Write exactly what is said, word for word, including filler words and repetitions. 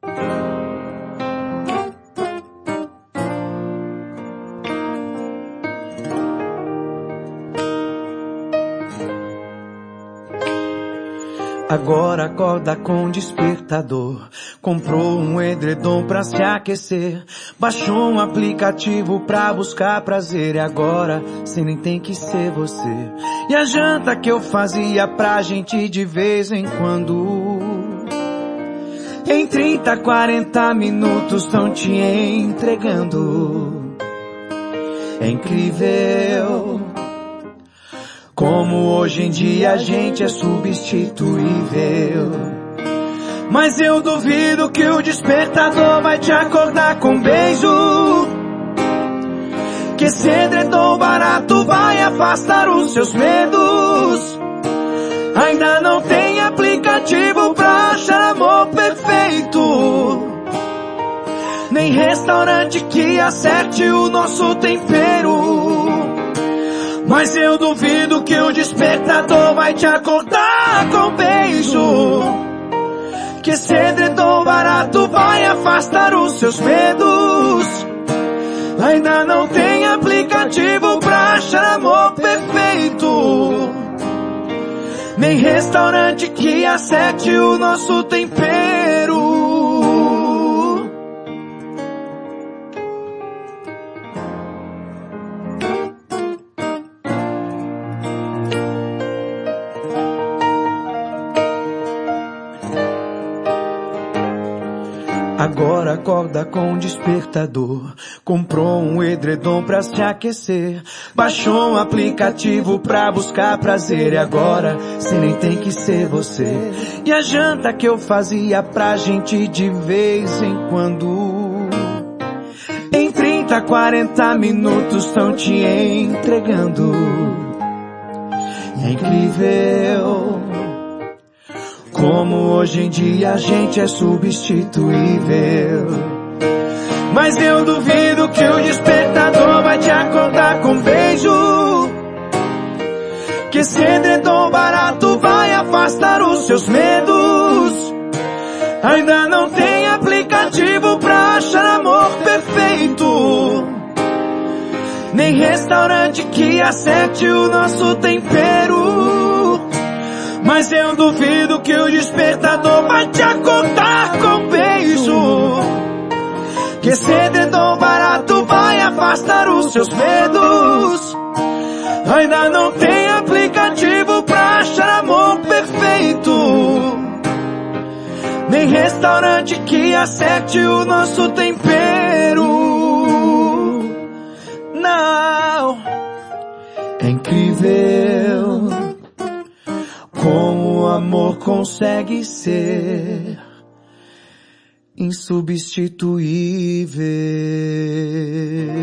Agora acorda com despertador, comprou um edredom pra se aquecer, baixou um aplicativo pra buscar prazer e agora cê nem tem que ser você. E a janta que eu fazia pra gente de vez em quando, em trinta, quarenta minutos tão te entregando. É incrível como hoje em dia a gente é substituível. Mas eu duvido que o despertador vai te acordar com um beijo, que esse edredom barato vai afastar os seus medos. Ainda não tem aplicativo pra achar amor perfeito, nem restaurante que acerte o nosso tempero. Mas eu duvido que o despertador vai te acordar com um beijo, que esse edredom barato vai afastar os seus medos. Ainda não tem aplicativo pra achar amor perfeito, nem restaurante que acerte o nosso tempero. Agora acorda com um despertador, comprou um edredom pra se aquecer, baixou um aplicativo pra buscar prazer e agora cê nem tem que ser você. E a janta que eu fazia pra gente de vez em quando, em trinta, quarenta minutos tão te entregando. E é incrível como hoje em dia a gente é substituível. Mas eu duvido que o despertador vai te acordar com um beijo, que esse edredom barato vai afastar os seus medos. Ainda não tem aplicativo pra achar amor perfeito, nem restaurante que acerte o nosso tempero. Mas eu duvido que o despertador vai te acordar com um beijo, que esse edredom barato vai afastar os seus medos. Ainda não tem aplicativo pra achar amor perfeito, nem restaurante que acerte o nosso tempero. Não, é incrível como o amor consegue ser insubstituível.